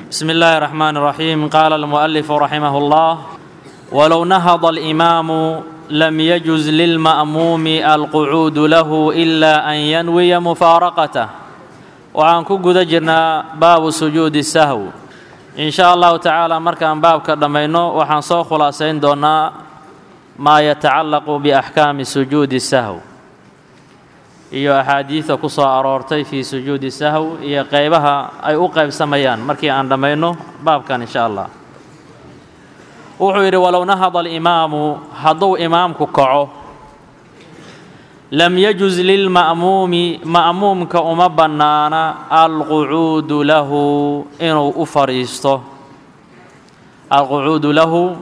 بسم الله الرحمن الرحيم. قال المؤلف رحمه الله: ولو نهض الإمام لم يجز للمأموم القعود له إلا أن ينوي مفارقته. وعن كجد جرنا باب سجود السهو إن شاء الله تعالى. مركان باب كدمينو وحن سو خلاصين دونا ما يتعلق بأحكام سجود السهو iyo axaadiisa ku soo aroortay fi sujuudi sahw iyo qaybaha ay u qaybsamayaan markii aan dhamayno baabkan insha Allah. wuxuu yiri walaw nahada al-imaamu haduu imaamku kaco lam yajuz lil ma'muumka uma banaana al-qu'ud lahu inuu u fariisto. al-qu'ud lahu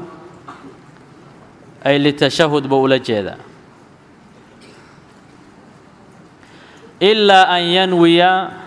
ay litashahhud bawla jeeda إلا أن ينوي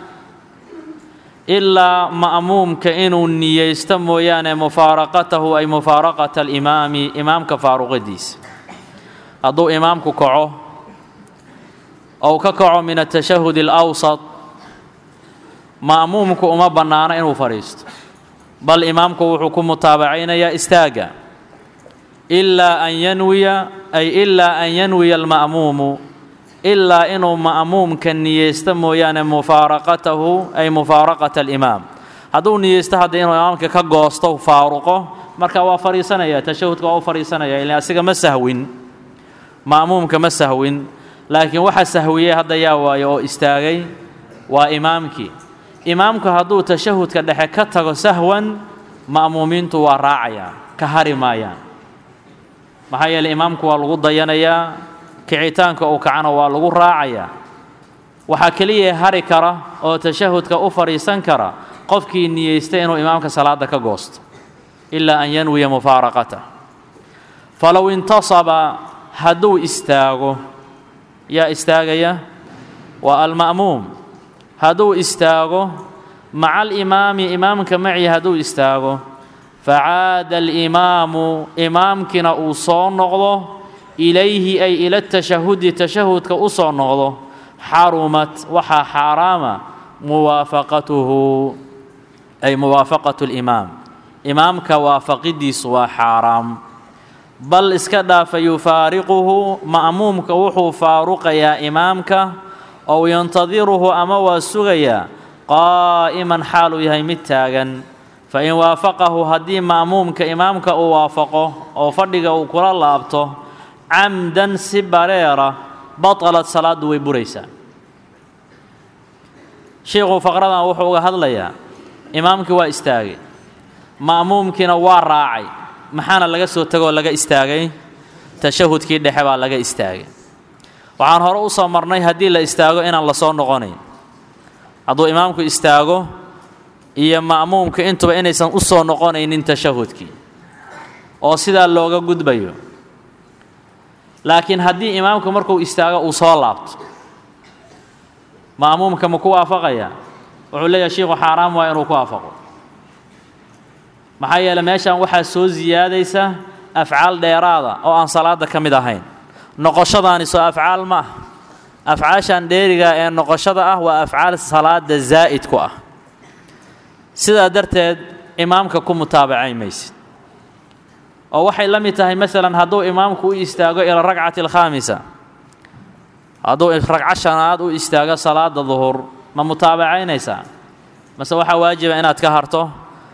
إلا مأموم كإنه يستمو يعني مفارقته أي مفارقة الإمام إمامك فاروق ديس أضو إمامك كعو أو ككعو من التشهد الأوسط مأمومك أما بنانا إنه فريست بل إمامك وحكم متابعين يا استاجا إلا أن ينوي أي إلا أن ينوي المأموم إلا إنه مأموم كان يستمو يعني مفارقته أي مفارقة الإمام هذو يستهد إنه إمامك كجوسته فاروقه مركا وفريسنا يا تشهد وفريسنا يا إلى أسيق مسهوين مأموم كمسهوين لكن واحد سهوية هذا يا استاجي وإمامك هذو تشهد كده حكته سهوا مأمومين تو راعيا كهرمايا ما هي الإمامك والغض ينايا kicitaanka oo kacana waa lagu raacaya. waxa kaliya hari kara oo tashahhudka u fariisan kara qofkii niyeystay inuu imaamka salaada ka goosto illa an yanwi mufaraqata. falaw intasaba hadu istaago ya istaagaya wa al-ma'mum hadu istaago ma'a al-imami imamka ma'i hadu istaago fa'ada al-imamu imamkina uu soo noqdo إليه أي إلى التشهد كأصل نغضه حرمت وحا حرام موافقته أي موافقة الإمام إمام كوافق سوى حرام بل اسكدا فيفارقه مأموم كوحو فارق يا إمامك أو ينتظره أما وسغيا قائما حال يهيمتاغا فإن وافقه هدي مأموم كإمامك أو وافقه أو فردق أو كل لابته عمدا سبريرة بطلت صلاة ويبريسا. شيخ فقرنا وحوق هذليا إمامك واستاغي مأموم كنا وراعي محانا لغا سو تغو لغا استاغي تشهد كي دحبا لغا استاغي. وعن هرو سو مرني هدي لا استاغو ان الله سو نقونين ادو إمامك استاغو iyo ma'muumka intuba inaysan u soo noqonaynin tashahhudki oo sida looga gudbayo. laakiin haddii imaamku markuu istaago uu soo laabto ma'muumka ma ku waafaqaya wuxuu leeyahay sheekhu xaraam waa inuu ku waafaqo. maxaa yeelay meeshan waxaa soo ziyaadaysa afcaal dheeraada oo aan salaada ka mid ahayn. noqoshadaani soo afcaal ma afcaashan dheeriga ee noqoshada ah waa afcaal salaada zaa'id ku ah. sidaa darteed imaamka ku mutaabacayn maysid. oo waxay la mid tahay mesela haduu imaamku u istaago ila ragcati al-khamisa haduu ragca shanaad u istaago salaada dhuhur ma mutaabacaynaysa mase waxa waajiba inaad ka harto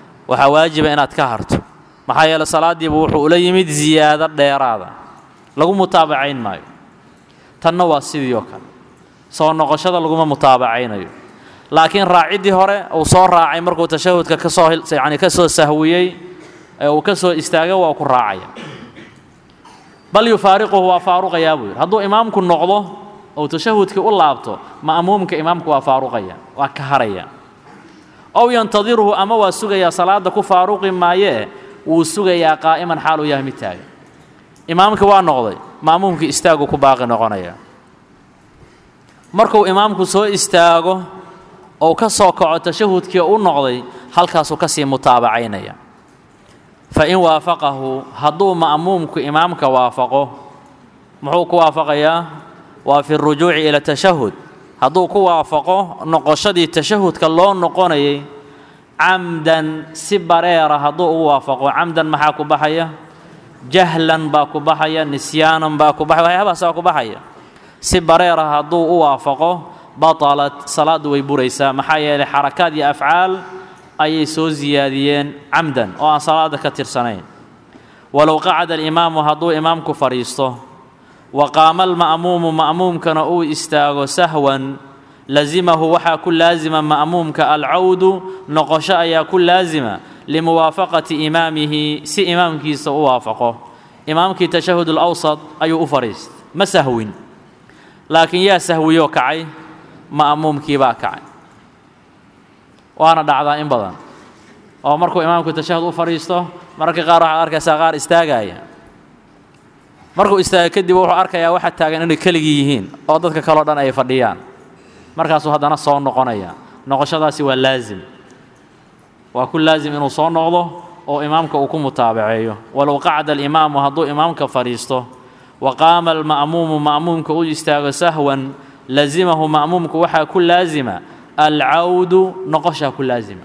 maxaa yeelay salaadii wuxuu ula yimid ziyaada dheeraada lagu mutaabacayn maayo. tanna waa sidoo kale soo noqoshada lagu mutaabacaynayo laakiin raacidii hore uu soo raacay markuu tashahhudka ka soo sahwiyay أو كسو استاجا وكراعيا بل يفارقه وفاروقيا بير هذا إمامك النقضة أو تشهد كأول لابته مأمومك إمامك وفاروقيا وكهريا أو ينتظره أما وسجيا صلاة كفاروق ما وسجيا قائما حاله يهمتاج إمامك والنقضة مأمومك استاجو كباغ نقنيا مركو إمامك سو استاجو أو كسو كتشهد كأول نقضة هل كسو كسي متابعينيا. فإن وافقه هدو مأمومك إمامك وافقه محوك وافقيا وفي الرجوع إلى التشهد هدو كوافقه نقشدي التشهد كاللون نقوني camdan si bareera hadduu u waafaqo camdan maxaa ku baxaya jahlan baa ku baxaya nisyaanan baa ku baxaya waxyaabahaas ku baxaya si bareera hadduu u waafaqo batalat salaadu way buraysaa maxaa yeelay xarakaad iyo afcaal ayay soo ziyaadiyeen camdan oo aan salaada ka tirsanayn walow qacada alimaamu hadduu imaamku fadhiisto wa qaama alma'muumu ma'muumkana uu istaago sahwan lazimahu waxaa ku laazima ma'muumka alcawdu noqosho ayaa ku laazima limuwaafaqati imaamihi si imaamkiisa u waafaqo imaamkii tashahud alawsat ayuu u fadhiistay ma sahwin laakiin yaa sahwiyoo kacay ma'muumkii baa kacay waana dhacdaa in badan oo markuu imaamku tashahud u fadhiisto mararka qaar waxaad arkaysaa qaar istaagaya markuu istaago kadib wuxuu arkayaa waxa taagan inay keligii yihiin oo dadka kaloo dhan ay fadhiyaan markaasuu haddana soo noqonaya noqoshadaasi waa laazim waa ku laazim inuu soo noqdo oo imaamka uu ku mutaabaceeyo walow qacada alimaamu hadduu imaamka fadhiisto wa qaama alma'muumu ma'muumka u istaago sahwan lazimahu ma'muumku waxaa ku laazima alcawdu noqoshaa ku laazima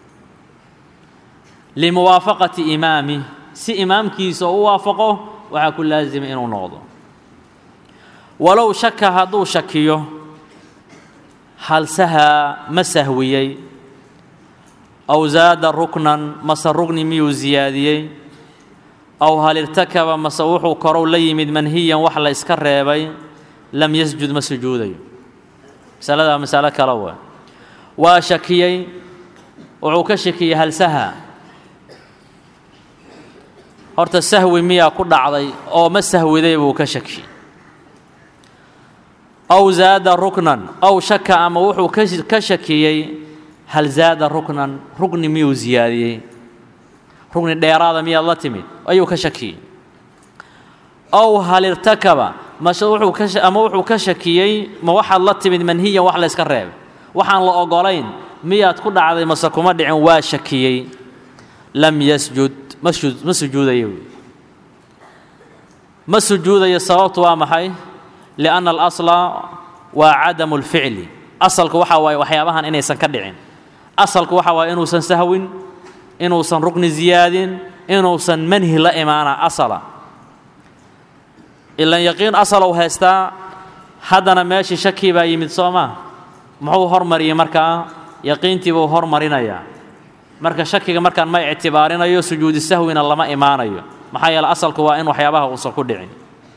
limuwaafaqati imaamih si imaamkiisa u waafaqo waxaa ku laazima inuu noqdo walow shaka hadduu shakiyo hal sahaa ma sahwiyey aw zaada ruknan mase rugni miyuu ziyaadiyey aw hal irtakaba mase wuxuu korow la yimid manhiyan wax la iska reebay lam yasjud ma sujuudayo masaladaa masalo kale waa shakiyey wuxuu ka shakiyey hal sahaa horta sahwi miyaa ku dhacday oo ma sahwiday buu ka shakiyey aw zaada ruknan aw shaka ama wuxuu ka shakiyey hal zaada ruknan rugni miyuu ziyaadiyey rugni dheeraada miyaad la timid ayuu ka shakiyey aw hal irtakaba wuxuu ka shakiyey ma waxaad la timid manhiyan wax la iska reebay waxaan la ogolayn miyaad ku dhacday mase kuma dhicin waa shakiyey lam yasjud ma sujuudayo ma sujuudayo sababtu waa maxay lianna alasla waa cadamu lficli asalku waxa waaye waxyaabahan inaysan ka dhicin asalku waxa waaye inuusan sahwin inuusan rukni ziyaadin inuusan manhi la imaana asala ilan yaqiin asalow haystaa haddana meeshii shakii baa yimid soo maa muxuu hormariyey markaa yaqiintii buu hormarinayaa marka shakiga markaan ma ictibaarinayo sujuudi sahwina lama imaanayo maxaa yeele asalku waa in waxyaabaha uusan ku dhicin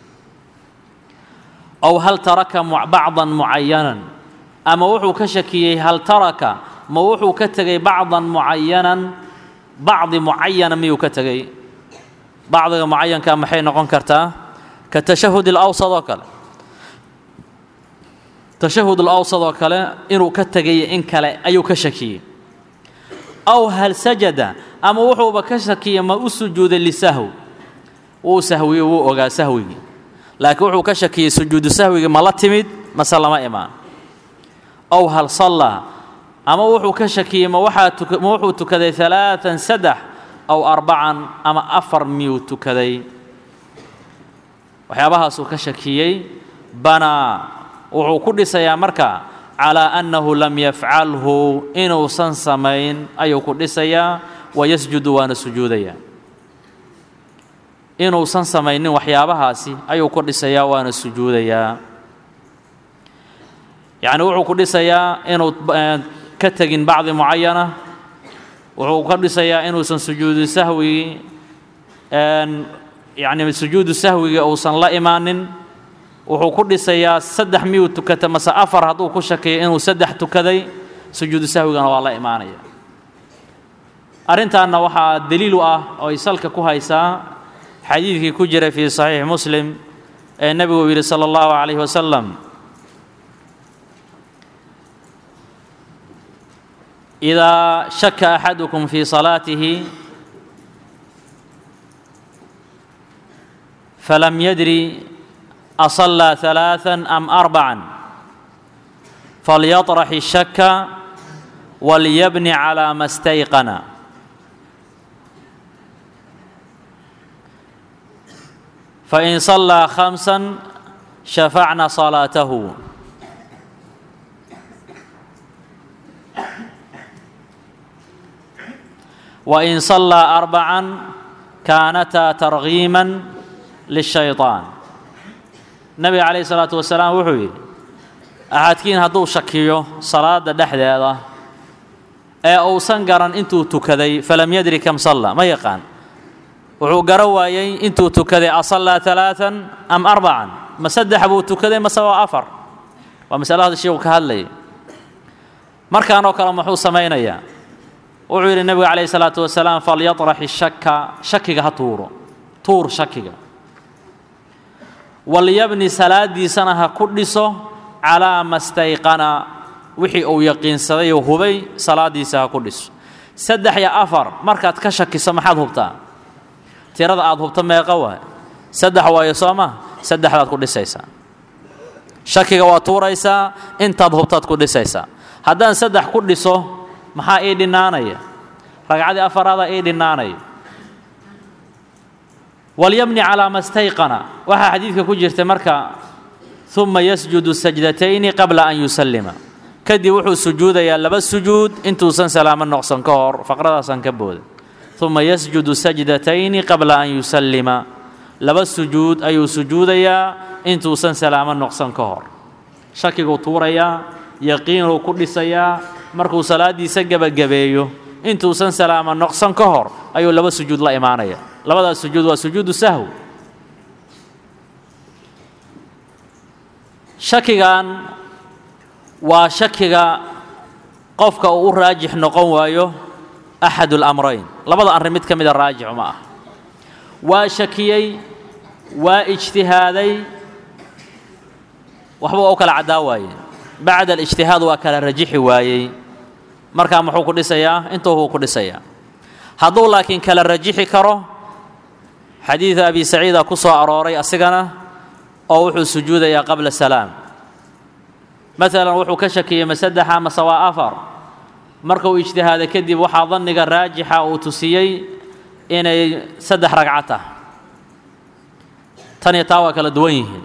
aw hal taraka bacdan mucayanan ama wuxuu ka shakiyey hal taraka ma wuxuu ka tegey bacdan mucayanan bacdi mucayana miyuu ka tegey bacdiga mucayanka maxay noqon kartaa ka tashahud alawsad oo kale tashahud alawsad oo kale inuu ka tegay in kale ayuu ka shakiyey aw hal sajada ama wuxuuba ka shakiyey ma u sujuuday lisahw wuu sahwiye wuu ogaa sahwigii laakiin wuxuu ka shakiyey sujuudu sahwigii ma la timid mase lama imaan aw hal sallaa ama wuxuu ka shakiyey ma wuxuu tukaday alaaan saddex aw arbacan ama afar miyuu tukaday waxyaabahaasuu ka shakiyey banaa wuxuu ku dhisayaa marka calaa annahu lam yafcalhu inuusan samayn ayuu ku dhisayaa wayasjudu waana sujuudayaa inuusan samaynin waxyaabahaasi ayuu ku dhisayaa waana sujuudayaa yacni wuxuu ku dhisayaa inuu ka tegin bacdi mucayana wuxuu ka dhisayaa inuusan sujuudu sahwigii yacni sujuudu sahwiga uusan la imaanin wuxuu ku dhisayaa saddex miyuu tukata mase afar hadduu ku shakiyo inuu saddex tukaday sujuudu sahwigana waa la imaanaya arrintaanna waxaa daliil u ah oo ay salka ku haysaa xadiidkii ku jiray fii saxiix muslim ee nebigu yidhi sala allahu calayhi wasalam idaa shaka axadukum fii salaatihi falam yadri أصلى ثلاثا أم أربعا فليطرح الشك وليبني على ما استيقن فإن صلى خمسا شفعنا صلاته وإن صلى 4 كانتا ترغيما للشيطان. النبي عليه الصلاة والسلام وحوي أحدكين هدو شكيو صلاة دحديدة أو سنقرا انتو تكذي فلم يدري كم صلى ما يقان وحو قروايي انتو تكذي أصلى 3 أم 4 ما سدح أبو تكذي ما سوى أفر ومسألة هذا الشيء كهالي مركانو كلام محو سمينيا وعير النبي عليه الصلاة والسلام فليطرح الشك شكك هطوره طور شكك وليبني سلادي سنها كدسه على ما استيقنا وحي أو يقين سدي وهبي سلادي سها كدس سدح يا أفر مركات كشك سمحات هبتا تيرد عاد هبتا ما يقوى سدح ويصامه سدح لا كدسيسا شكك وطوريسا انت هبتا كدسيسا هذا سدح كدسه maxaa ii dhinaanaya ragcadii afaraada ii dhinaanaya walyabni calaa ma stayqana waxaa xadiidka ku jirtay marka uma yasjudu sajdatayni qabla an yusallima kadib wuxuu sujuudayaa 2 sujuud intuusan salaamo noqsan ka hor faqradaasan ka booda uma yasjudu sajdatayni qabla an yusallima 2 sujuud ayuu sujuudayaa intuusan salaamo noqsan ka hor shakiguu tuurayaa yaqiinuu ku dhisayaa markuu salaadiisa gabagabeeyo intuusan salaamo noqsan ka hor ayuu 2 sujuud la imaanaya labadaas sujuud waa sujuudu sahw shakigan waa shakiga qofka uu raajix noqon waayo ahad al-amrayn labada arrin mid kamid raajix ma ah waa shakiyay waa ijtihaaday waxba oo kala cadaawaayay بعد الاجتهاد وكلا رجحي وايي marka muxuu ku dhisayaa intuu uu ku dhisayaa haduu laakiin kala rajixi karo xadiis abi saciid ku soo arooray asigana oo wuxuu sujuudayaa qabla salaam mesela wuxuu ka shakiyay masadaxa ma sawa afar marka uu ijtihaada kadib waxa dhanniga raajixa uu tusiyay inay 3 ragcata tan yataawa kala duwan yihiin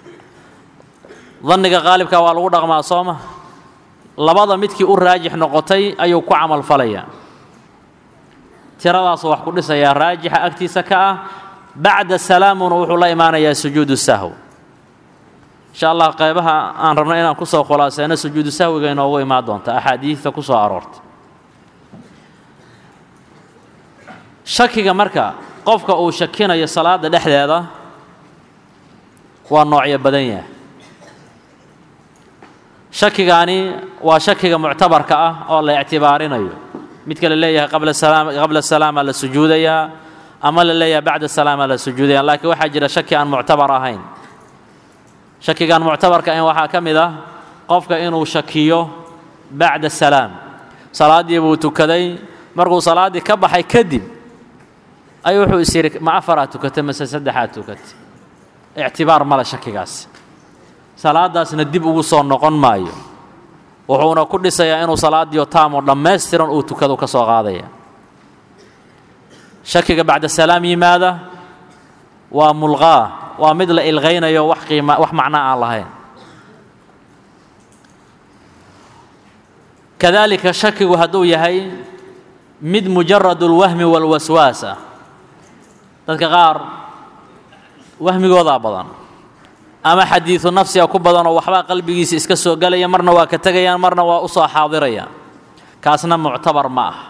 ظنك غالبك waa lagu dhaqmaa sooma labada midkii u raajix noqotay ayuu ku amal falaya tiradaas wax ku dhisaya raajixa agtiisa ka ah bacda salaamuna wuxuu la imaanayaa sujuudu sahw insha Allah qaybaha aan rabno inaan ku soo khulaaseeno sujuudu sahwiga inoo imaan doonta ahadiithta ku soo aroortay shakiga marka qofka uu shakinayo salaada dhexdeeda waa noocyo badan yahay shakigaani waa shakiga mu'tabarka ah oo la i'tibaarinayo mid kale leeyahay qabla salaam la sujuudaya ama la leeyahay bacda salaam la sujuudaya laakiin waxa jira shaki aan mu'tabar ahayn shakigan mu'tabarka in waxa kamid ah qofka inuu shakiyo bacda salaam salaadii buu tukaday markuu salaadii ka baxay kadib ay wuxuu isiri ma afara tukatay ma saddexaad tukatay i'tibaar mala shakigaas salaadaasna dib ugu soo noqon maayo wuxuuna ku dhisayaa inuu salaadiyo taamo dhameystiran uu tukado ka soo qaadaya shakiga bacda salaam yimaada waa mulqaa waa mid la ilqaynayo wax qiimo wax macna aan lahayn kadalika shakigu haduu yahay mid mujarradul wahmi wal waswasa dadka qaar wahmigooda badan ama xadiisu nafsiga ku badan oo waxba qalbigiisa iska soo galaya marna waa ka tagayaan marna waa u soo xaadiraya kaasna mu'tabar ma ah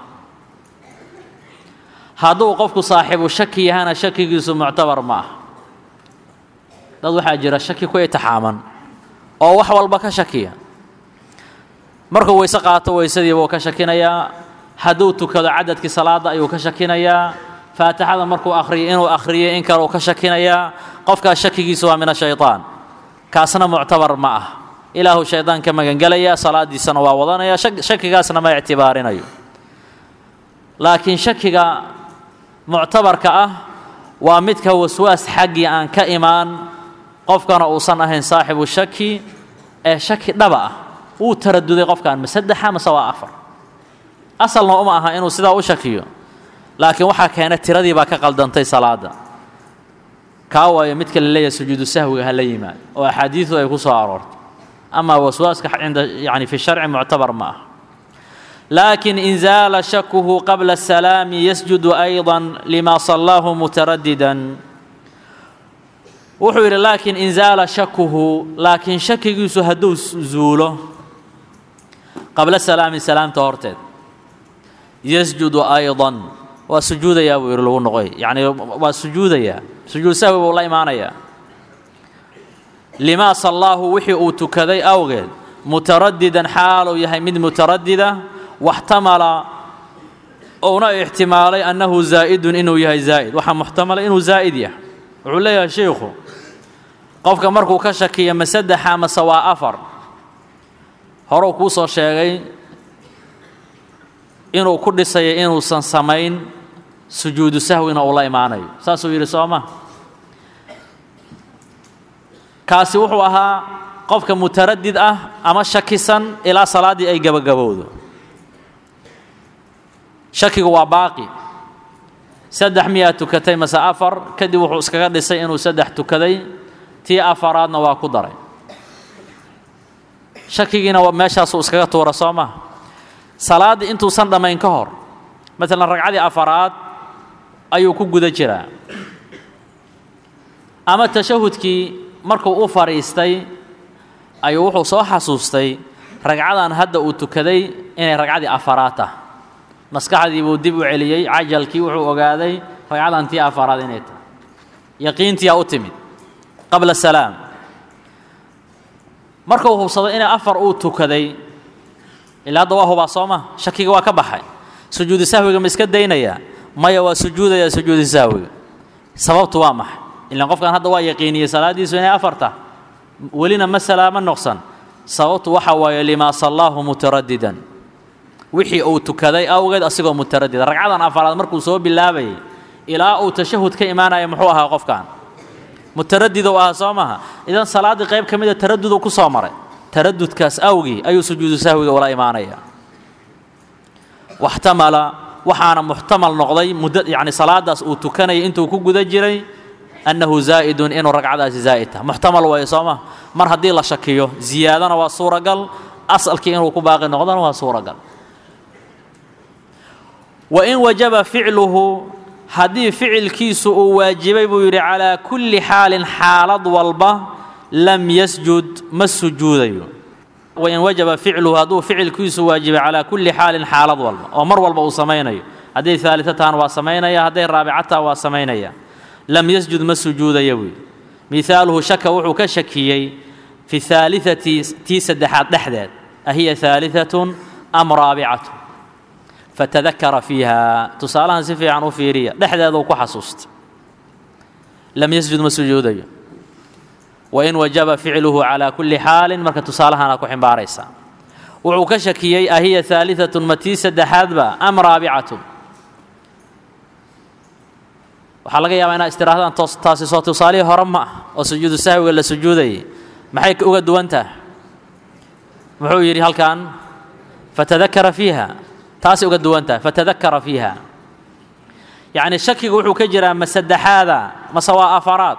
haduu qofku saaxiibu shaki yahana shakigiisu mu'tabar ma ah dad waxa jira shaki ku itixaaman oo wax walba ka shakiya markuu waysa qaato waysadii buu ka shakinaya haduu tukado cadadkii salaada ayuu ka shakinaya faatixada markuu akhriyo inuu akhriyo in kale uu ka shakinaya qofka shakigiisu waa min shaytaan kaasna mu'tabar ma ah ilaahu shaytaanka magan galaya salaadiisana waa wadanaya shakigaasna ma i'tibaarinayo laakiin shakiga mu'tabarka ah waa midka waswaas xaqi aan ka imaan qofkana uusan ahayn saaxibu shaki ee shaki dhaba ah uu taraduday qofkan masaddaxa ma sawa afar asalna uma aha inuu sidaa u shakiyo laakiin waxa keenay tiradii baa ka qaldantay salaada كاوي مثل اللي سجود السهو هلا يمان وأحاديثه يقص عرورت أما وسواس عند يعني في الشرع معتبر معه لكن إن زال شكه قبل السلام يسجد أيضا لما صلاه مترددا وحير لكن إن زال شكه لكن شكه هدو زوله قبل السلام السلام تهرتد يسجد أيضا وسجود يا ويرلو نقي يعني وسجود يا سجود سهو والله معنى لما صلاه وحي أوتكذي أوغد مترددا حاله يهمد مترددا واحتمل أو احتمالي أنه زائد إنه يهي زائد وحا محتمل إنه زائد يا علي يا شيخ قفك مركو كشكي مسدح مسوا أفر هرو كوسو شيغي إنه كل شيء إنه سنسمين سجود سهو إنه الله معني ساسو يرسوما كاسي وحو أها قفك متردد أما شكسا إلى صلاة أي قبقبود شكي هو باقي سدح مئة تكتي مسا أفر كدي وحو اسكاقر لسي إنو سدح تكتي تي أفرادنا واقدري شكينا وماشا سو اسكاقر تورسوما صلاة انتو سند ما ينكهر مثلا رقعدي أفراد أيو كوكو جرا أما التشهد كي مركو أفريستي أيو وحو سو حسوستي رقعدان هدا وتكتي إني رقعدي أفراته مسكحدي بو دب عليي عجلكي وحو اوغاداي رقعدان تي افراد انيت يقينتي اوتمد قبل السلام marka uu hubsaday in afar uu tukaday ilaa dawahu ba sooma shakiga waa ka baxay sujuud sahwiga ma iska daynaya maya waa sujuudaya sujuud sahwiga sababtu waa maxay ilaa qofkan hadda waa yaqiiniyay salaadiisu inay afarta walina masala ma noqsan sababtu waxa waaye lima sallahu mutaraddidan wixii uu tukaday awgeed asigoo mutaraddid ragcadan afaraad markuu soo bilaabay ilaa uu tashahhud ka iimaanay muxuu ahaa qofkan mutaraddid oo ah soomaha idan salaadi qayb kamida taraddud ku soo maray taraddudkaas awgi ayuu sujuud sahwiga wala iimaanaya waxtamala waxaana muhtamal noqday muddo yani salaadaas uu tukanay intuu ku guda jiray annahu zaa'idun inuu ragcadaas zaa'ita muhtamal way soomaha mar hadii la shakiyo ziyaadana waa suuragal asalkii inuu ku baaqi noqdana waa suuragal وإن وجب فعله هذه فعل كيس واجبي بيري على كل حال حالض والبه لم يسجد ما السجود وإن وجب فعله هذا فعل كيس واجب على كل حال حالض والبه ومر والبه وسميني هذه ثالثتان وسميني هذه الرابعة وسميني لم يسجد ما السجود يوي مثاله شك وحو كشكيي في ثالثة تيسدحات دحداد أهي ثالثة أم رابعة فتذكر فيها تصالها سفي عن وفيرية لحظة ذو كحسوست لم يسجد مسجودا وإن وجب فعله على كل حال مركة تصالها نكو حمباريسا وعكشكي أهي ثالثة متيسة دحادبة أم رابعة وحلقة يا بينا استراحة تاسي صوت تصاليه هرمة وسجود السهو ولا سجودي محيك أقد وانته محو يري هل كان فتذكر فيها تاسي uga duwanta fatadhakkara fiha yani shakiga wuxuu ka jiraa masaddexaada masawa afaraad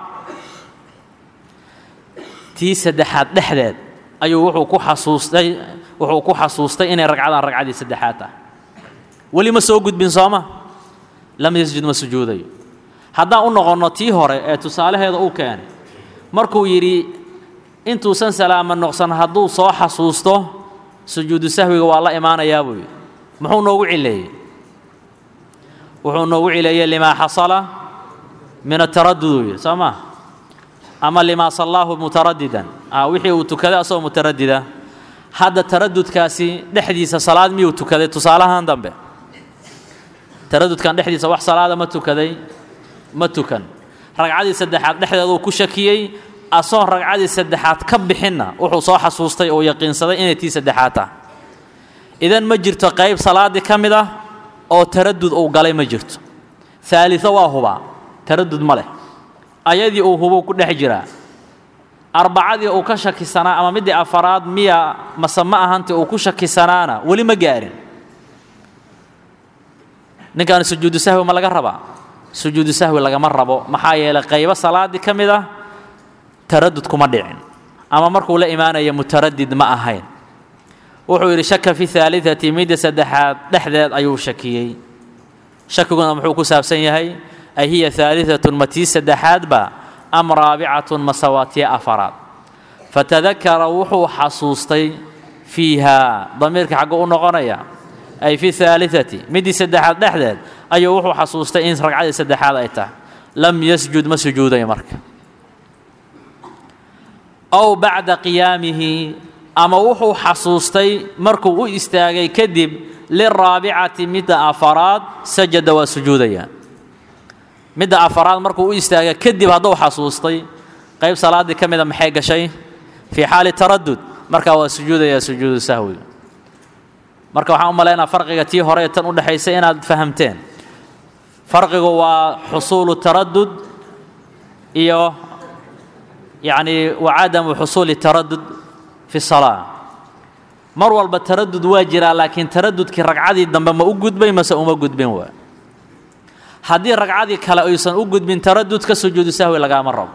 tii saddexaad dhexdeed ayuu wuxuu ku xasuustay inay ragcadii saddexaad ah wali ma soo gudbin sooma lam yasjud masujuuday hadaa u noqono tii hore ee tusaalaheeda uu keenay markuu yiri intuu san salaama noqsan haduu soo xasuusto sujuud sahwiga waa la iimaanayaa buu محو نوع إليه وحو نوع إليه لما حصل من التردد سما أما لما صلاه مترددا وحي وتكذا أصو مترددا هذا التردد كاسي لحديث صلاة مي وتكذا تصالها ذنبه تردد كان لحديث واحد صلاة ما تكذا ما تكن رجعدي سدحات لحديث ذو كشكيي أصو رجعدي سدحات كبحنا وحو صاح صوستي أو يقين صدق إن تي سدحاته إذا ما جرت قيب صلاة كاملة أو تردد أو قلي ما جرت ثالثة وهو تردد مله أيدي أو هو كل حجرة أربعة أو كشك سنة أما مدي أفراد 100 مسمعها أنت أو كشك سنة ولي مجارين نكان سجود سهو ما لقى ربع سجود سهو لقى مرة محايا لقيب صلاة كاملة تردد كمدعين أما مركو لا إيمان يا متردد ما أهين wuxuu yiri shaka fi thalithati midda saddexaad dhexdeed ayuu shakiyay shakiguna muxuu ku saabsan yahay ay hiya thalithatun mati saddexaad ba am rabi'atun masawati afaraad fatadhakkara wuxuu xasuustay fiiha damirka xaq u noqonaya ay fi thalithati midda saddexaad dhexdeed ayuu wuxuu xasuustay in ragcada saddexaad ay tahay lam yasjud ma sujuuday marka أو بعد قيامه أما وحو حصوصتي مركو استاغي كذب للرابعة مدى أفراد سجد وسجوديا مدى أفراد مركو استاغي كذب هذا حصوصتي قيب صلاة كم محيق شيء في حال التردد مركو وسجوديا سجود سهوي مركو حاوم لنا فرق تي هرية تنقل حيثين فهمتين فرق هو حصول التردد إيوه يعني وعدم حصول التردد في الصلاة مروى بالتردد واجرا لكن تردد كرقعدي دنب ما اوجد بين ما سو ما اوجد بين وا hadii ragcadi kale aysan u gudbin taraddud ka sujuud sahwi laga marro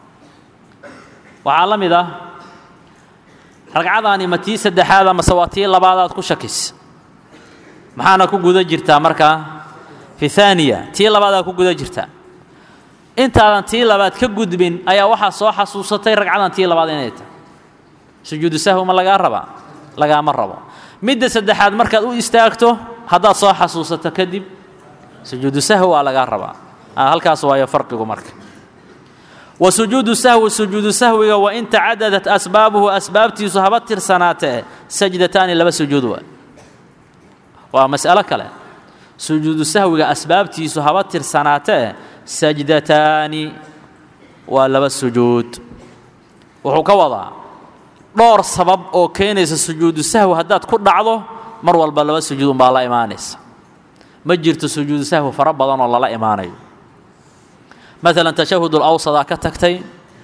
waxa lamida ragcadani mati saddexaad ama sawaati labaad ku shakis maxaana ku guda jirtaa marka fi thaniya tii labaad ku guda jirtaa intaadan tii labaad ka gudbin ayaa waxa soo xasuusatay ragcadan tii labaad inay tahay sujuud sahwi ma laga marrabo midda saddexaad markaad u istaagto hadaad soo xasuusato kadib sujuud sahwi waa laga rabaa halkaas waa farqigu marka وسجود سهو وإن تعددت أسبابه أسبابتي صحبت سناته سجدتان لبا سجود ومسألة كلا سجود سهو أسبابتي صحبت سناته سجدتان ولبا السجود وحكا وضع دور سبب أو كينيس سجود سهو هدات كل عضو مروى البلبا سجود بالله إيمانيس مجرت سجود سهو فربضان والله لا إيماني مثلا تشهد الأوسط كتكتي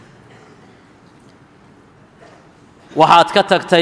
وحات كتكتي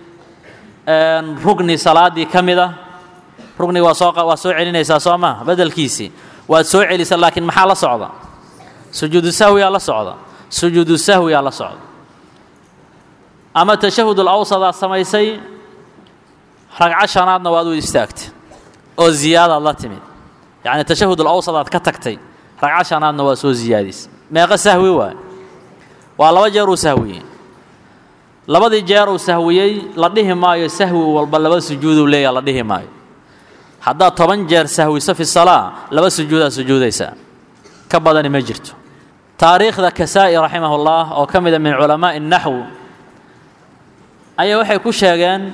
ركني صلاة كاملة ركني وسوع علينا ساسوما بدل كيسي وسوع علي لكن محل صعدة سجود السهو يلا صعدة سجود السهو يلا صعدة أما تشهد الأوسط سميسي ركعة شناد نوادو يستاكت أو زيادة الله تمين يعني تشهد الأوسط كتكتي ركعة شناد نواسو زيادس ما سهوي ولا وجروا سهوي لبدي جاروا سهويي لديه ما يسهو والبلبا سجود ليه لديه ما حدا طبعا جار سهوي في الصلاة لبا سجود يسا كبدني ما جرت تاريخ ذا كسائي رحمه الله أو كمدا من علماء النحو أي وحي كشاغان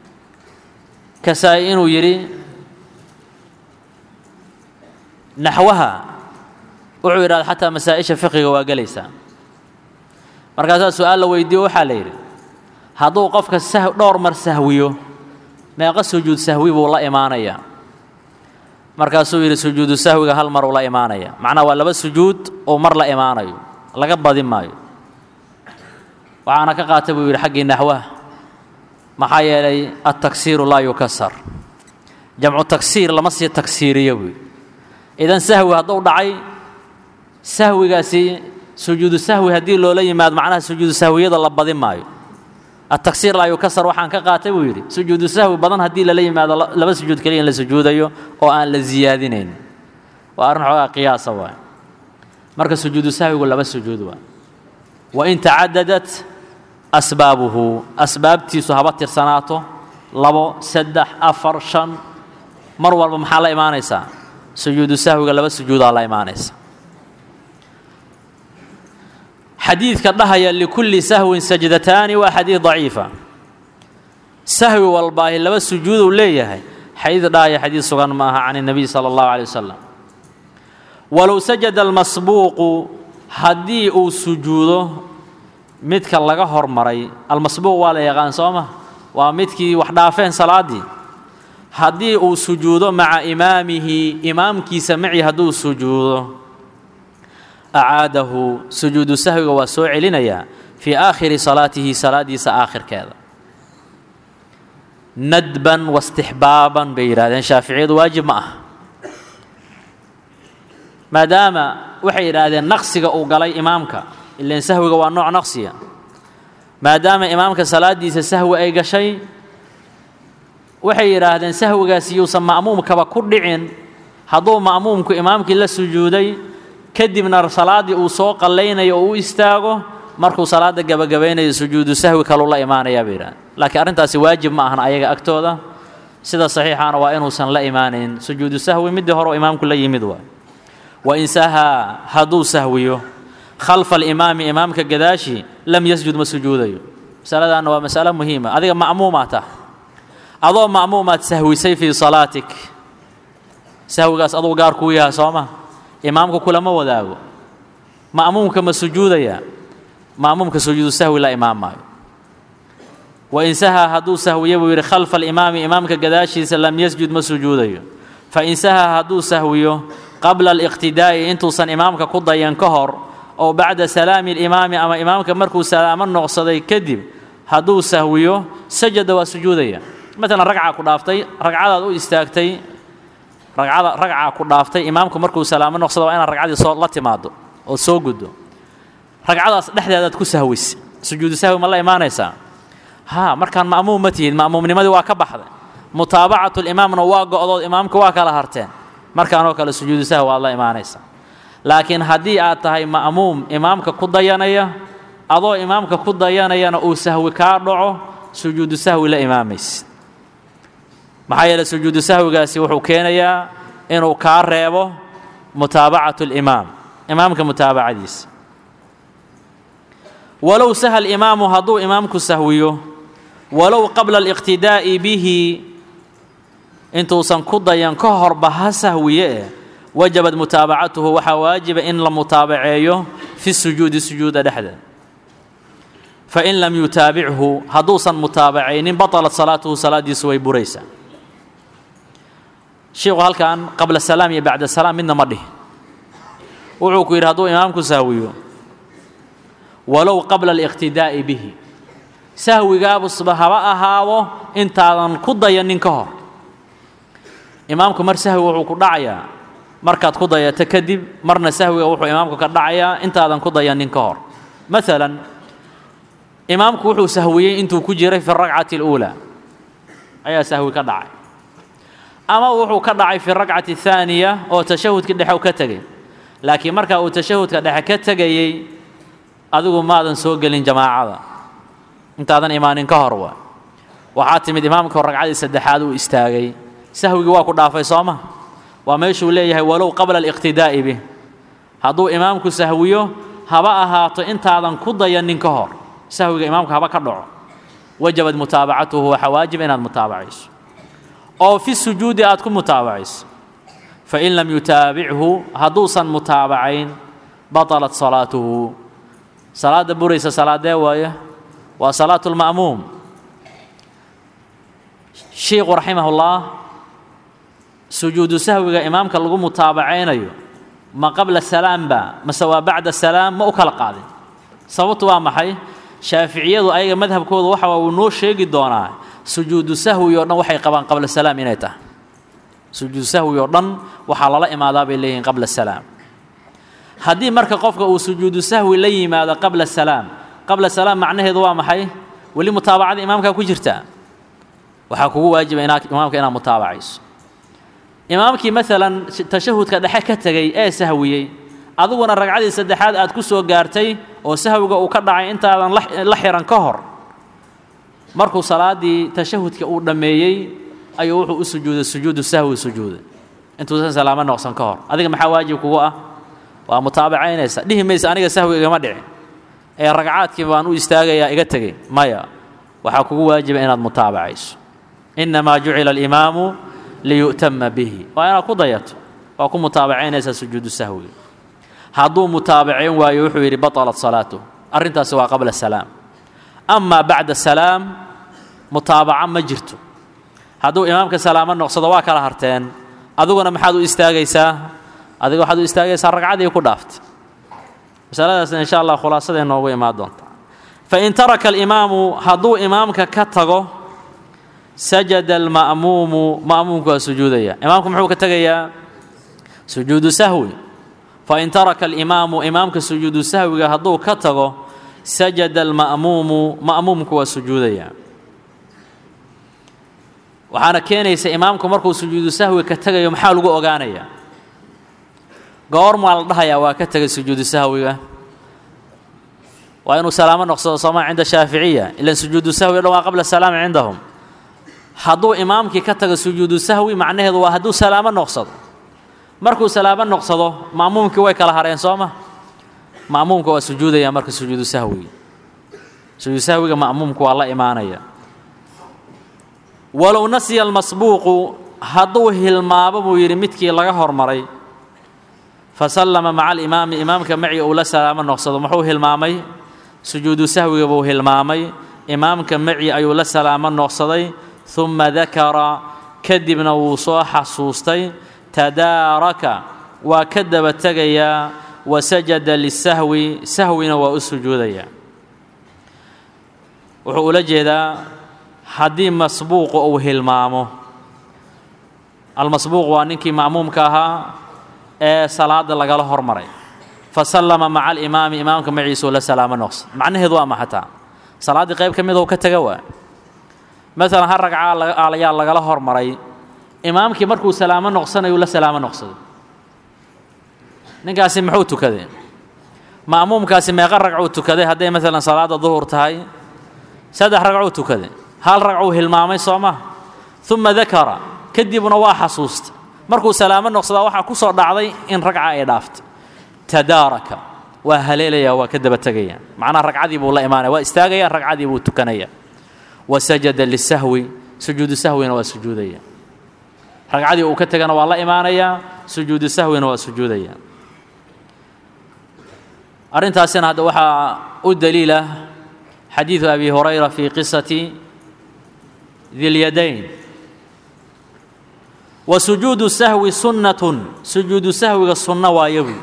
كسائين ويري نحوها وعيراد حتى مسائش فقه وقليسا مركز سؤال لو يديو حالير هذو قفك السهو دور مر سهويو ما يقص سجود سهوي والله إيمانيا مركز سجود سهوي هل مر ولا إيمانيا معناه ولا بس سجود ومر لا إيمانيا لقب ذي ماي وأنا كقاتب يقول حق النحوه محايا لي التكسير لا يكسر جمع التكسير لمسي التكسير يبي إذا سهو هذو دعي سهوي قاسي سجود السهو هدي لو لي ماد معناها سجود السهو يضل لبضين مايو التكسير لا يكسر وحان كقاتب ويري سجود السهو بدن هدي لي ماد لبس سجود كلين لسجود ايو او ان لزيادين وارنحوا قياسا واي مركز سجود السهو ولا بس سجود وان تعددت اسبابه اسبابتي صحابتي سناته لبو سدح افر شن مر والبا محل ايمانيسا سجود السهو ولا بس سجود الله ايمانيسا حديث كدهيا لكل سهو سجدتان وحديث ضعيفة سهو والله لبس سجود وليه حديث دايا حديث سغان ماها عن النبي صلى الله عليه وسلم ولو سجد المسبوق هدي او سجوده مدك لغا هرمري المسبوق ولا يغان سوما ومدكي وحدافين صلادي هدي او سجوده مع امامه امامكي سمعي هدو سجوده أعاده سجود سهو وسوء لنيا في آخر صلاته صلاة آخر كذا ندبا واستحبابا بإرادة شافعي واجب معه ما دام وحي إرادة نقصك أو قلي إمامك اللي سهو هو نوع نقصية ما دام إمامك صلاة سهو أي شيء waxay yiraahdeen sahwigaasi yuusan ma'muumkaba ku dhicin hadduu ma'muumku imaamkii la sujuuday kadibna salaadii uu soo qallaynayo oo uu istaago markuu salaada gabagabeynayo sujuudu sahwi kale la imaanaya biiraan laakiin arintaasi waajib ma ahan ayaga agtooda sida saxiixana waa inuusan la imaanin sujuudu sahwi mid hore imaamku la yimid wa in saha haduu sahwiyo khalfa al-imaam imaamka gadaashi lam yasjud masujuudayo saladan waa mas'ala muhiima adiga ma'muumata adoo ma'muumat sahwisay fi salaatik sahwigaas adoo gaar ku yahay sooma imaamku kulama wadaago ma'muumka ma sujuudaya ma'muumka sujuudu sahwi la imaamayo wa in saha haduu sahwiyo wiir khalfa al-imaam imaamka gadaashiisa lam yasjud masujuudayo fa in saha haduu sahwiyo qabla al-iqtidaa'i intuusan imaamka ku dayan ka hor oo bacda salaami al-imaam ama imaamka markuu salaamo noqsaday kadib haduu sahwiyo sajada wa sujuudaya مثلا ركعة كدافتي ركعة أو استاجتي ركعة كدافتي إمامكم مركو سلام نقصد وأنا ركعة صوت لا تمادو أو سوجدو ركعة لحظة تكسهويس سجود سهو ما الله إيمان يسا ها مركان مأموم متين مأموم لماذا واكبح متابعة الإمام نواقع الله إمامك واكله هرتين مركان وكله سجود سهو الله إيمان يسا لكن هدي أتهاي مأموم إمامك كضيانية أضو إمامك كضيانية أو سهو كارعه سجود سهو لا إماميس maxaa yeelay sujuudu sahwigaasi wuxuu keenayaa inuu ka reebo mutaabacatu imaamka mutaabacadiisa walaw sahal imaamu haduu imaamku sahwiyo walaw qabla al-iqtidaa'i bihi intuusan ku dayan ka hor baha sahwiye wajabat mutaabacatuhu waxa waajiba in la mutaabaceeyo fi sujuudi sujuuda dhexda fa in lam yutaabichu haduusan mutaabacaynin batalat salaatuhu salaadiisu way buraysaa شيخ هالكان قبل السلام بعد السلام منا مده وعوكو يرادو إمامكو سهويو ولو قبل الاقتداء به سهوي قابو الصباح وأهاو انت عن قضية ننكهر إمامكو مر سهوي وعوكو دعيا مركات قضية تكذب مرنا سهوي وعوكو إمامكو كدعيا انت عن قضية ننكهر مثلا إمامكو وعو سهوي انتو كجري في الركعة الأولى أي سهوي كدعي أما وحو كدعي في الركعة الثانية أو تشهد كدحا وكتغي لكن مركا أو تشهد كدحا كتغي أدوغو ماذا سوق للجماعة انت هذا إيمان كهروا وحاتم الإمام كالركعة السدحاد واستاغي سهوي واكو دافي صومه وميشو ليه ولو قبل الاقتداء به هذو إمامك سهويه هبا أهاتو انت هذا كضيا ننكهر سهوي إمامك هبا كدعو وجبت متابعته وحواجب إن المتابعيش أو في السجود أتكون متابعيس فإن لم يتابعه هدوسا متابعين بطلت صلاته صلاة بريس صلاة دواية وصلاة المأموم الشيخ رحمه الله سجود سهو إمامك اللغو متابعين ما قبل السلام ما سوى بعد السلام ما أكل قاضي صوتوا محي شافعية أي مذهب كود وحوى ونوش شيء دونا سجود سهو يورنا وحي قبان قبل السلام إنيته سجود سهو يورنا وحلال إماذا بإليه قبل السلام هذه مركة قفك أو سجود سهو إليه ماذا قبل السلام معناه ضوء محي واللي متابعة إمامك كجرتا وحكوه واجب إمامك إنا متابعيس إمامك مثلا تشهد كدحا كتغي أي سهويي أدونا الرقعة السدحات أتكسو قارتي أو سهوك أو كدعي أنت لحيرا كهر markuu salaadii tashahudka uu dhameeyay ayuu wuxuu u sujuuday sujuudu sahwi sujuuday intuu salaamo noqsan ka hor adiga maxaa waajib kugu ah waa mutaabacaynaysa dhihi maysa aniga sahwiga ma dhicin ee ragcaadkii baan u istaagayaa iga tagay maya waxa kugu waajiba inaad mutaabacayso inma ju'ila al-imaamu liyutamma bihi wa ana ku dayato waa ku mutaabacaynaysa sujuudu sahwi haduu mutaabacayn waayo wuxuu yiri batalat salaatu arintaas waa qabla salaam أما بعد السلام متابعة ما جرتو هذو إمامك سلاما نقصد واكلا هرتين أذوقنا محادو استاغيسا أذوق حدو استاغيسا رقعة يكون دافت مسألة إن شاء الله خلاصة إنه ما دون فإن ترك الإمام هذو إمامك كتغو سجد مأمومك سجوديا إمامكم محوك تغيا سجود سهوي فإن ترك الإمام إمامك سجود سهوي هذو كتغو سجد المأمومك وسجوديا waxaana keenaysa imaamku markuu sujuudu sahwi ka tagayo maxaa lagu ogaanaya goorma la dhahayaa waa ka tagay sujuudu sahwiga waa inuu salaamo noqsado sama cinda shaafiiciya ila sujuudu sahwi dhan waa qabla salaam cindahum hadduu imaamkii ka tago sujuudu sahwi macnaheedu waa hadduu salaamo noqsado markuu salaamo noqsado ma'muumkii way kala hareen sooma ma'muumka waa sujuudaya marka sujuudu sahwiga ma'muumku waa la imaanaya walow nasiya almasbuuqu hadduu hilmaabo buu yidhi midkii laga hormaray fasallama maca alimaami imaamka macii uu la salaamo noqsado muxuu hilmaamay sujuudu sahwiga buu hilmaamay imaamka macii ayuu la salaamo noqsaday uma dakara kadibna wuu soo xasuustay tadaaraka waa ka daba tegayaa wasajada lisahwi sahwina waa u sujuudayaa wuxuu ula jeedaa haddii masbuuqu uu hilmaamo almasbuuq waa ninkii ma'muumka ahaa ee salaada lagala hormaray fasallama maca alimaami imaamka maciisuu la salaamo noqsad macnaheedu waa maxataa salaaddii qayb ka midou ka taga waa maalan hal ragca ayaa lagala hormaray imaamkii markuu salaamo noqsanayuu la salaamo noqsaday ninkaasi muxuu tukaday ma'muumkaasi meeqa ragcuu tukaday hadday maalan salaada duhur tahay 3 ragcuu tukaday hal ragcuu hilmaamay soo ma uma dakara kadibna waa xasuustay markuu salaamo noqsadaa waxaa ku soo dhacday in ragca ay dhaaftay tadaaraka waa haleelaya waa ka daba tegaya macnaha ragcadii buu la imaanaya waa istaagaya ragcadii buu tukanaya wasajada lisahwi sujuudu sahwina waa sujuudaya ragcadii uu ka tagana waa la imaanaya sujuudu sahwina waa sujuudaya arrintaasina hadda waxaa u daliila xadiidu abi hurayra fi qisati ذي اليدين وسجود السهو سنة سجود السهو السنة وايبي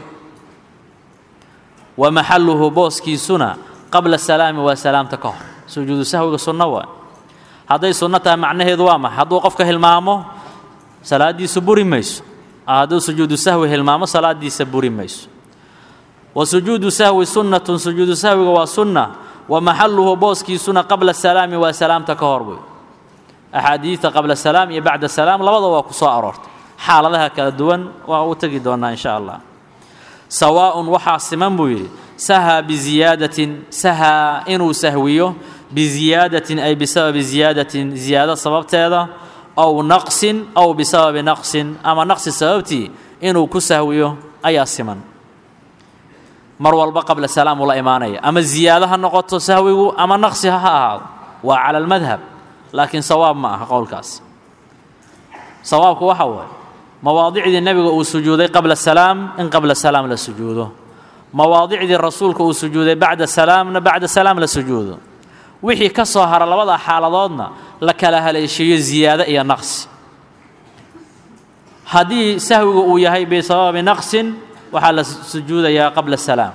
ومحله بوسكي سنة قبل السلام وسلام تكهر سجود السهو السنة واي هذا سنة معناه دوامة هذا وقفك هالمامو صلاة دي سبوري ميس هذا سجود السهو هالمامو صلاة دي سبوري ميس وسجود السهو سنة سجود السهو وسنة ومحله بوسكي سنة قبل السلام وسلام تكهر بي أحاديث قبل السلام بعد السلام لبضوا وكسوا أرورت حال لها كدوان وتجدونها إن شاء الله سواء وحاسما بويري سها بزيادة سها إنو سهويه بزيادة أي بسبب زيادة سببت هذا أو نقص أو بسبب نقص أما نقص سببتي إنو كسهويه أي أسما مروى قبل السلام ولا إيمانية أما الزيادة النقطة سهويه أما نقصها هذا وعلى المذهب لكن صواب معه قول كاس صوابك وحوى مواضيع النبي والسجود قبل السلام إن قبل السلام للسجود مواضيع الرسول والسجود بعد السلام للسجود وحي كصهر لوضع حالضنا لك لها الشيء زيادة إلى نقص هذه سهو ويهي بسبب نقص وحال السجود يا قبل السلام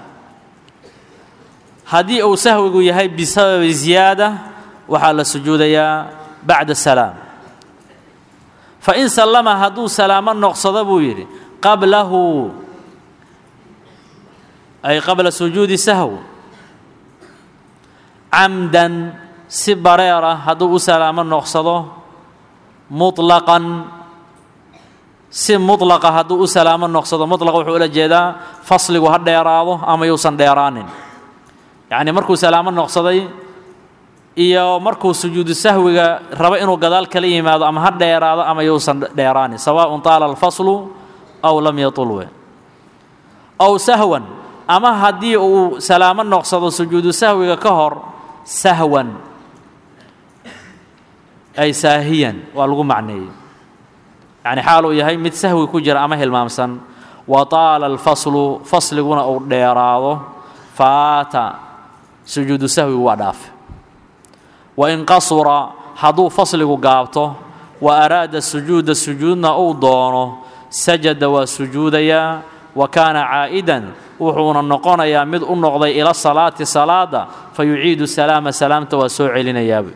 هذه أو سهو ويهي بسبب زيادة وحال السجود يا بعد السلام فإن سلم هدو سلاما نقصد بويري قبله أي قبل سجود سهو عمدا سبريرة هدو سلاما نقصده مطلقا سم مطلقة هدو سلاما نقصده مطلق وحول الجدا فصل وهد يراضه أما يوصن ديران يعني مركو سلاما نقصده iyo markuu sujuudu sahwiga raba inuu gadaal kala yimaado ama ha dheeraado ama yuusan dheeraan sawaa'un taala al-faslu aw lam yatul aw sahwan ama hadii uu salaamo noqsado sujuudu sahwiga ka hor sahwan ay saahiyan waa lagu macneeyay yani xaalu yahay mid sahwi ku jira ama hilmaamsan wa taala al-faslu fasliguna uu dheeraado faata sujuudu sahwi waa dhaaf وإن قصر حضو فصل قابته وأراد السجود سجودنا أو دونه سجد وسجوديا وكان عائدا وحون النقون يا مد النقضي إلى الصلاة صلاة فيعيد السلام سلامته وسوع لنا يابي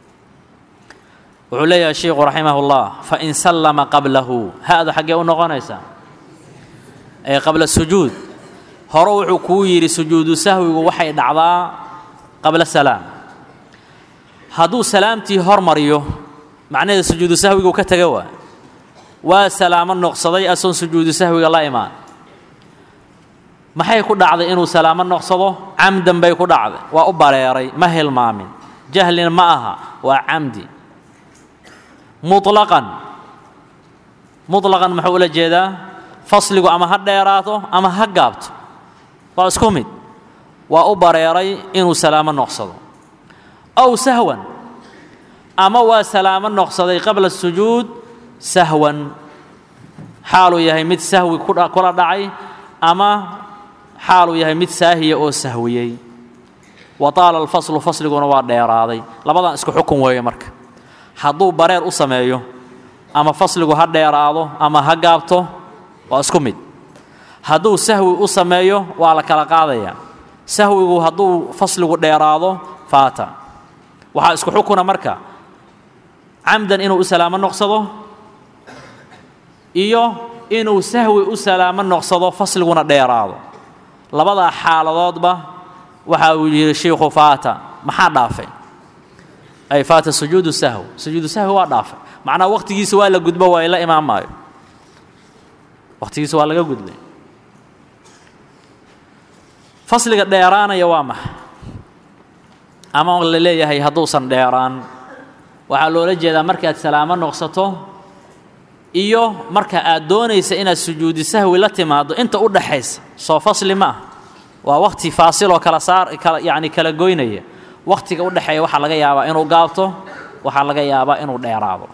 وعلي الشيخ رحمه الله فإن سلم قبله هذا حقه النقون أي قبل السجود هروح كوير سجود سهو وحي دعضاء قبل السلام هادو سلامتي هرمريو معناه سجود السهو وكتجوا وسلام النقصدي أصلا سجود السهو الله إيمان ما حيكون عض إنه سلام النقصده عمدا بيكون عض وأبريري ما هي المامن جهل معها وعمدي مطلقا محول الجدا فصل أما هديراته أما هجابته فاسكمد وأبريري إنه سلام النقصده أو سهوا أما وسلام النقصدي قبل السجود سهوا حاله يهي مد سهوي كل دعي أما حاله يهي مد ساهي أو سهويي وطال الفصل فصل قنوار ديراضي لبضان اسكو حكم وهي مرك حضو برير أسميه أما فصل قهر ديراضه أما هقابته واسكو مد حضو سهوي أسميه وعلى كالقاضية سهوي حضو فصل ديراضه فاتا وحا اسكو حكونا مركا عمدا إنه أسلام النقصده إيوه إنه سهوي أسلام النقصده فصل قنا ديراضه لبضا حالات به وحاول الشيخ فاتا ما حد دافع أي فات سجود السهو سجود السهو دافع معناه وقت يجي سؤال قدبه وإلا إمام ماي وقت يجي سؤال قد لي فصل الديران يوامح أما اللي ليه هي هدوسا ديران وحلو رجع مركة سلامة نقصته إيوه مركة أدونيس إن السجود السهو لا تماض أنت أود حيس صو فصل ما ووقت فاصل وكلا صار يعني كلا جوينية وقت أود حي وحلا جايبا إنه قابته وحلا جايبا إنه ديرابه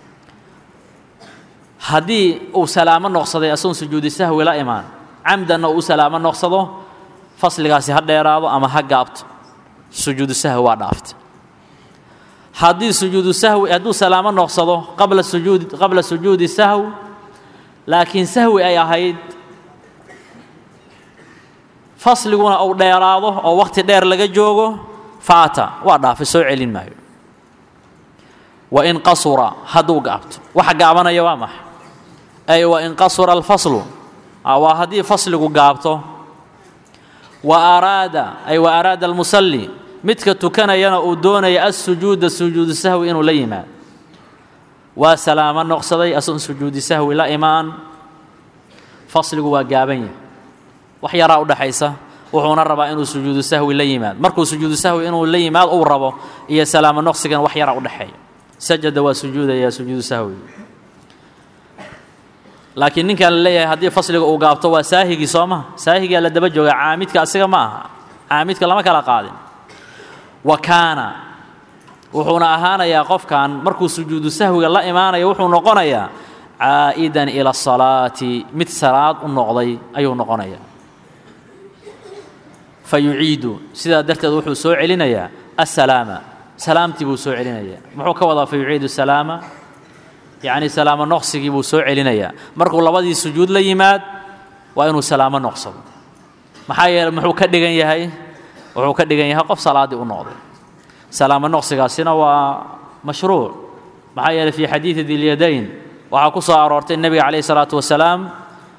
هدي أو سلامة نقصده أصلا سجود السهو لا إيمان عمدا أو سلامة نقصده فصل جالس هديرابه أما هقابته سجود السهو ضافت هذه سجود السهو هدو سلامة نقصده قبل سجود السهو لكن سهو أي هيد فصل قونا أو ديراضه أو وقت دير لقى جوجه فاتا وضاف سوء علم مايو وإن قصر هدو قابت وحقابنا يوامح أي وإن قصر الفصل أو هذه فصل قابته وأراد المصلي متك كان ينا دون السجود السهو إنه لا إيمان وسلام النقصدي أصلا سجود السهو لا إيمان فصل وجابين وحيرا وده حيسة وحنا ربا إنه سجود السهو لا إيمان مركو سجود السهو إنه لا إيمان أو ربا هي سلام النقص كان وحيرا وده حي سجد وسجود يا سجود السهو لكن إن كان ليه هذه فصل وجابته وساهي صومه ساهي على دبجوا عامد كأسير معها عامد كلامك على قادم وكان وحنا أهانا يا قف كان مركو سجود السهو الله إيمانا يوحنا قنيا عائدا إلى الصلاة مثل صلاة النقضي أيو نقنيا فيعيد سيدا درت روحو سوء لنا السلامة سلامتي بو سوء لنا محوك وضع فيعيد السلامة يعني سلامة نقصي بو سوء لنا مركو الله بدي سجود ليمات وإنه سلامة نقصه محوك دقن يهي wuxuu ka dhigan yahay qof salaadi u noqday salaamo noqsigaasina waa mashruuc maxaa yeelay fi xadiith dhil yadayn waxa ku soo aroortay nabiga kaleey salaatu wasalaam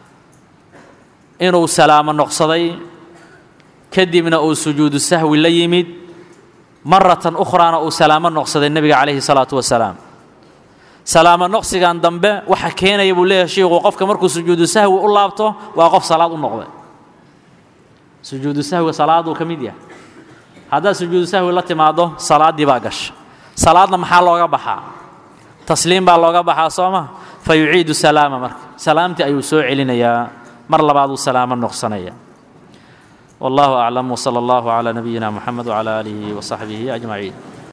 inuu salaamo noqsaday kadibna uu sujuud sahwi la yimid maratan ukhrana uu salaamo noqsaday nabiga kaleey salaatu wasalaam salaamo noqsigan dambe waxa keenay buu leeyahay sheekhu qofka markuu sujuud sahwi u laabto waa qof salaad u noqday سجود السهو صلاة وكميديا هذا سجود السهو لا تماضه صلاة دي باقش صلاة محل لوغا بحا تسليم با لوغا بحا صوما فيعيد السلامة مرك سلامتي أيو سوء لنا يا مر بعض السلامة النقصانية والله أعلم وصلى الله على نبينا محمد وعلى آله وصحبه أجمعين